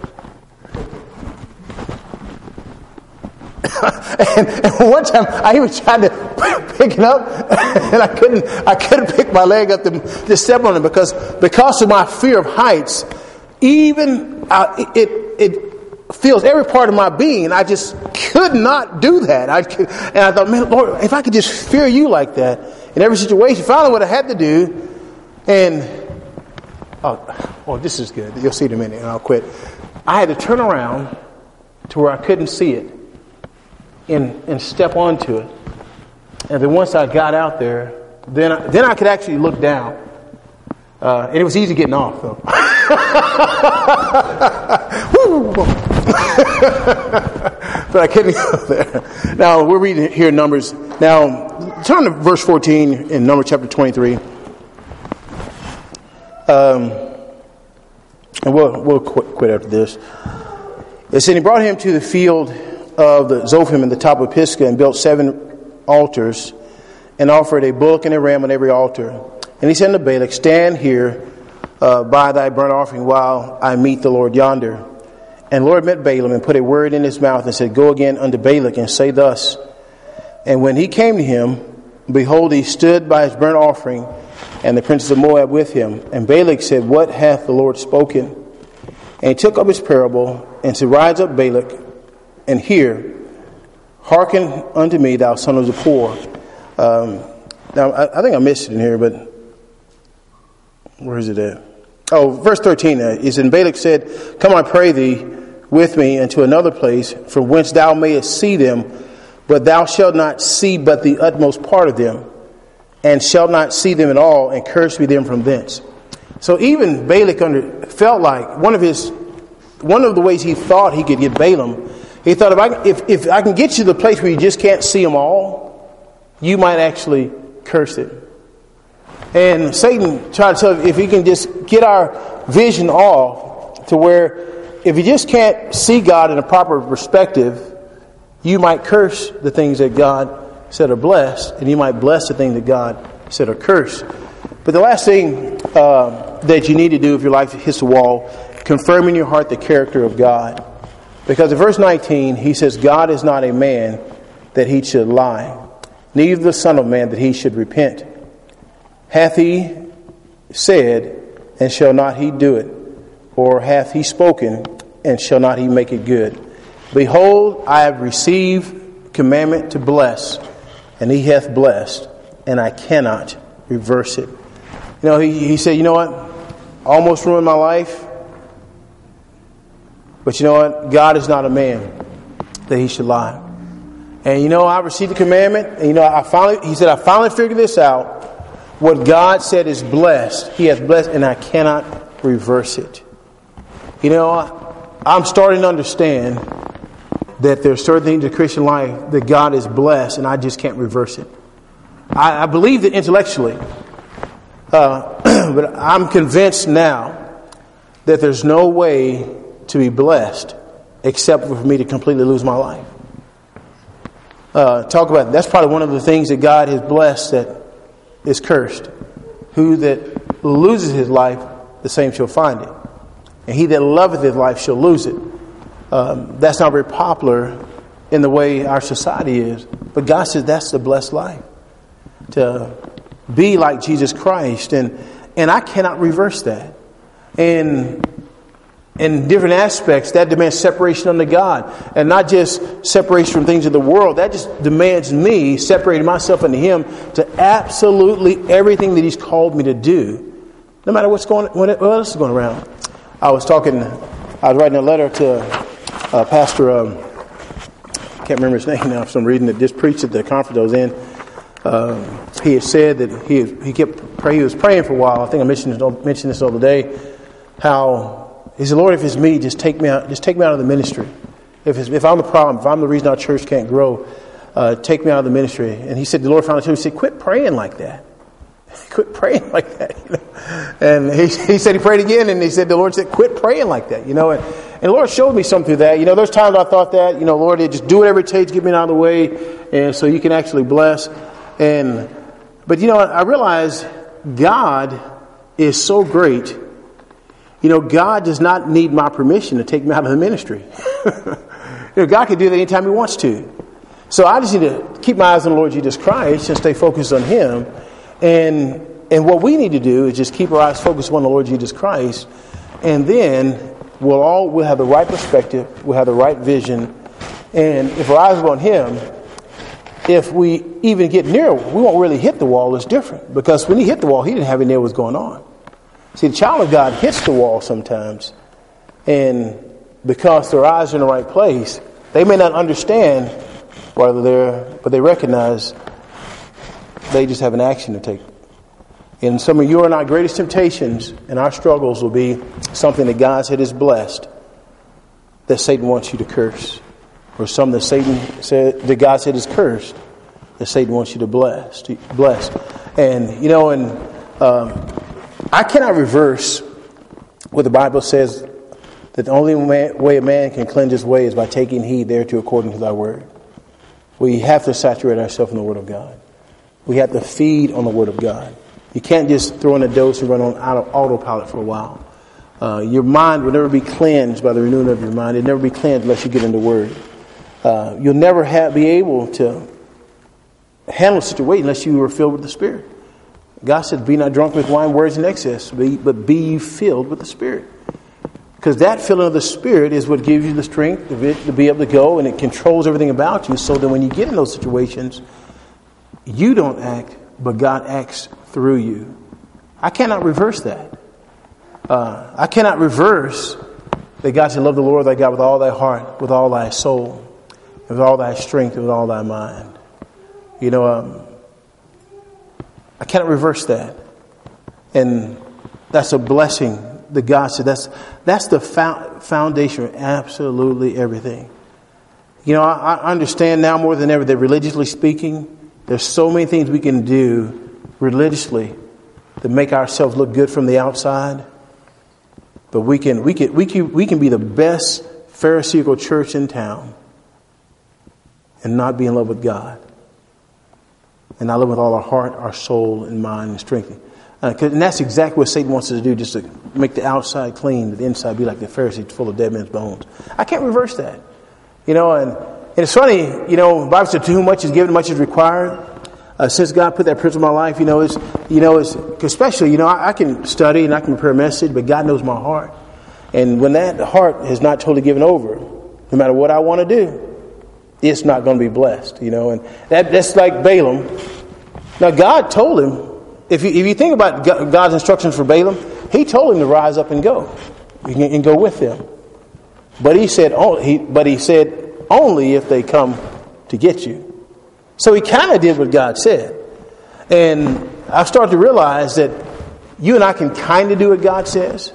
Speaker 1: and one time I even tried to pick it up, and I couldn't pick my leg up to step on it because of my fear of heights. Even it fills every part of my being. I just could not do that. And I thought, man, Lord, if I could just fear you like that in every situation, finally what I had to do, and this is good. You'll see it in a minute, and I'll quit. I had to turn around to where I couldn't see it and step onto it. And then once I got out there, then I could actually look down. And it was easy getting off, though. But I couldn't go there. Now, we're reading here Numbers. Now, turn to verse 14 in Numbers chapter 23. And we'll quit after this. It said, he brought him to the field of the Zophim in the top of Pisgah and built 7 altars and offered a bullock and a ram on every altar. And he said to Balak, stand here by thy burnt offering while I meet the Lord yonder. And the Lord met Balaam and put a word in his mouth and said, go again unto Balak and say thus. And when he came to him, behold, he stood by his burnt offering, and the princes of Moab with him. And Balak said, what hath the Lord spoken? And he took up his parable and said, rise up, Balak, and hear. Hearken unto me, thou son of Zippor. Now, I think I missed it in here, but where is it at? Oh, verse 13 is, and Balak said, come, I pray thee, with me into another place, from whence thou mayest see them, but thou shalt not see but the utmost part of them, and shalt not see them at all, and curse me them from thence. So even Balak felt like one of the ways he thought he could get Balaam, he thought, if I can get you to the place where you just can't see them all, you might actually curse it. And Satan tried to tell him, if he can just get our vision off to where if you just can't see God in a proper perspective, you might curse the things that God said are blessed, and you might bless the things that God said are cursed. But the last thing that you need to do if your life hits the wall, confirm in your heart the character of God. Because in verse 19, he says, God is not a man that he should lie, neither the son of man that he should repent. Hath he said, and shall not he do it? Or hath he spoken, and shall not he make it good? Behold, I have received commandment to bless, and he hath blessed, and I cannot reverse it. You know, he said, you know what? Almost ruined my life. But you know what? God is not a man that he should lie. And you know, I received the commandment, and you know, he said, I finally figured this out. What God said is blessed. He has blessed, and I cannot reverse it. You know, I'm starting to understand that there's certain things in the Christian life that God is blessed, and I just can't reverse it. I believe it intellectually. But I'm convinced now that there's no way to be blessed except for me to completely lose my life. Talk about that's probably one of the things that God has blessed that is cursed. Who that loses his life, the same shall find it. And he that loveth his life shall lose it. That's not very popular in the way our society is. But God says that's the blessed life. To be like Jesus Christ. And I cannot reverse that. And in different aspects, that demands separation unto God. And not just separation from things of the world. That just demands me separating myself unto Him to absolutely everything that He's called me to do. No matter what else is going around. I was writing a letter to Pastor, I can't remember his name now for some reason, that just preached at the conference I was in. He had said that he was praying for a while. I think I mentioned this the other day. How he said, Lord, if it's me, just take me out of the ministry. If I'm the problem, if I'm the reason our church can't grow, take me out of the ministry. And he said, the Lord finally told him, he said, quit praying like that. Quit praying like that. You know? And he said he prayed again, and he said, the Lord said, quit praying like that. You know, and the Lord showed me something through that. You know, there's times I thought that, you know, Lord, just do whatever it takes to get me out of the way, and so you can actually bless. But you know, I realize God is so great. You know, God does not need my permission to take me out of the ministry. You know, God can do that anytime He wants to. So I just need to keep my eyes on the Lord Jesus Christ and stay focused on Him. And what we need to do is just keep our eyes focused on the Lord Jesus Christ. And then we'll have the right perspective, we'll have the right vision, and if our eyes are on Him, if we even get near, we won't really hit the wall. It's different, because when He hit the wall, He didn't have any idea what's going on. See, the child of God hits the wall sometimes, and because their eyes are in the right place, they may not understand why they're there, but they recognize they just have an action to take. And some of you and our greatest temptations and our struggles will be something that God said is blessed, that Satan wants you to curse. Or something that Satan said, that God said is cursed, that Satan wants you to bless. And, I cannot reverse what the Bible says, that the only way a man can cleanse his way is by taking heed thereto according to thy word. We have to saturate ourselves in the Word of God. We have to feed on the Word of God. You can't just throw in a dose and run on autopilot for a while. Your mind will never be cleansed by the renewing of your mind. It'll never be cleansed unless you get in the Word. You'll never be able to handle a situation unless you are filled with the Spirit. God said, be not drunk with wine, words in excess, but be ye filled with the Spirit. Because that filling of the Spirit is what gives you the strength to be able to go, and it controls everything about you, so that when you get in those situations, you don't act, but God acts through you. I cannot reverse that. I cannot reverse that God said, love the Lord thy God with all thy heart, with all thy soul, with all thy strength, and with all thy mind. I cannot reverse that. And that's a blessing that God said. That's the foundation of absolutely everything. I understand now more than ever that religiously speaking, there's so many things we can do religiously to make ourselves look good from the outside. But we can be the best Pharisaical church in town and not be in love with God. And not live with all our heart, our soul, and mind, and strength. And that's exactly what Satan wants us to do, just to make the outside clean, the inside be like the Pharisee, full of dead men's bones. I can't reverse that. And it's funny, the Bible said, to whom much is given, much is required. Since God put that principle in my life, especially, I can study and I can prepare a message, but God knows my heart. And when that heart is not totally given over, no matter what I want to do, it's not going to be blessed, and that's like Balaam. Now, God told him, if you think about God's instructions for Balaam, He told him to rise up and go with them. But He said only if they come to get you. So he kind of did what God said. And I've started to realize that you and I can kind of do what God says,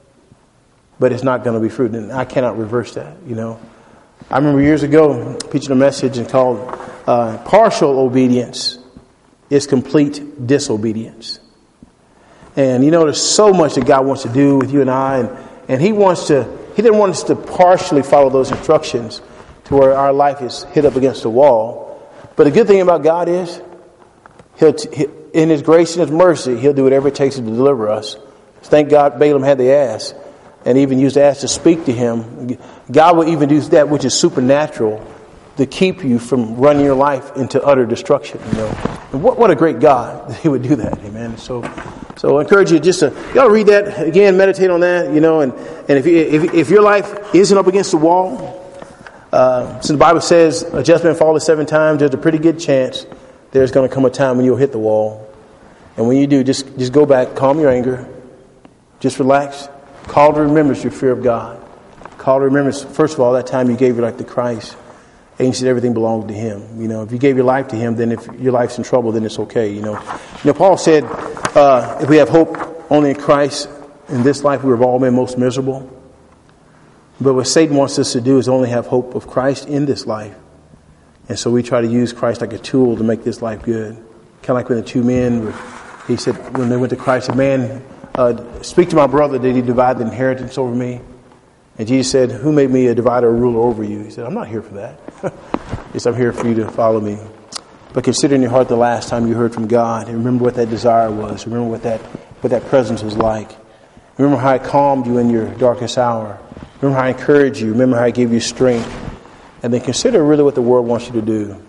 Speaker 1: but it's not going to be fruit. And I cannot reverse that, I remember years ago preaching a message and called partial obedience is complete disobedience. And there's so much that God wants to do with you and I, and He didn't want us to partially follow those instructions to where our life is hit up against the wall. But the good thing about God is He'll in His grace and His mercy, He'll do whatever it takes to deliver us. Thank God Balaam had the ass, and even used the ass to speak to him. God will even do that which is supernatural to keep you from running your life into utter destruction. And what a great God that He would do that. Amen. So I encourage you just to y'all read that again, meditate on that. And if your life isn't up against the wall, since the Bible says a just man falleth 7 times, there's a pretty good chance there's going to come a time when you'll hit the wall. And when you do, just go back, calm your anger, just relax. Call to remembrance your fear of God. Call to remembrance, first of all, that time you gave your life to Christ. And you said everything belonged to Him. If you gave your life to Him, then if your life's in trouble, then it's okay. Paul said, if we have hope only in Christ, in this life we have all been most miserable. But what Satan wants us to do is only have hope of Christ in this life. And so we try to use Christ like a tool to make this life good. Kind of like when the two men, he said, when they went to Christ, man, speak to my brother, did he divide the inheritance over me? And Jesus said, who made me a divider or ruler over you? He said, I'm not here for that. He said, I'm here for you to follow me. But consider in your heart the last time you heard from God, and remember what that desire was. Remember what that presence was like. Remember how it calmed you in your darkest hour. Remember how I encouraged you. Remember how I gave you strength. And then consider really what the world wants you to do.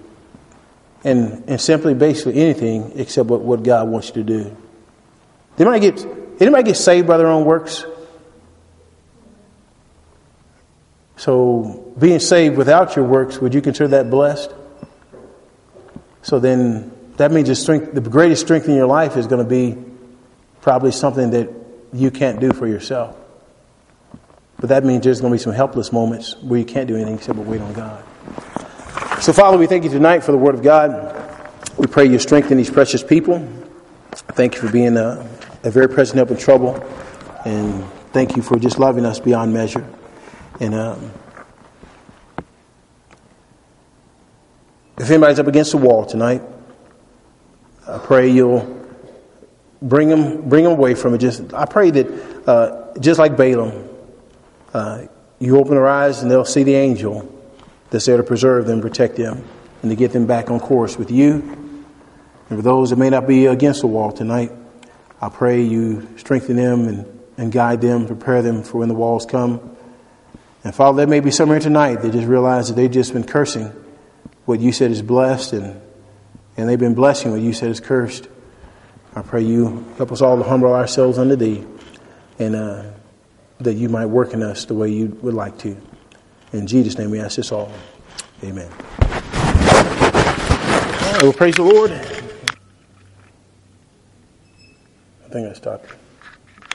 Speaker 1: And simply, basically anything except what God wants you to do. Anybody get saved by their own works? So being saved without your works, would you consider that blessed? So then that means the greatest strength in your life is going to be probably something that you can't do for yourself. But that means there's going to be some helpless moments where you can't do anything except wait on God. So Father, we thank you tonight for the Word of God. We pray you strengthen these precious people. Thank you for being a very present help in trouble. And thank you for just loving us beyond measure. And if anybody's up against the wall tonight, I pray you'll bring them away from it. I pray that just like Balaam, you open their eyes and they'll see the angel that's there to preserve them, protect them, and to get them back on course with you. And for those that may not be against the wall tonight, I pray you strengthen them and guide them, prepare them for when the walls come. And Father, there may be some here tonight that just realize that they've just been cursing what you said is blessed, and they've been blessing what you said is cursed. I pray you help us all to humble ourselves unto thee, and that you might work in us the way you would like to. In Jesus' name we ask this all. Amen. All right, well, praise the Lord. I think I stopped.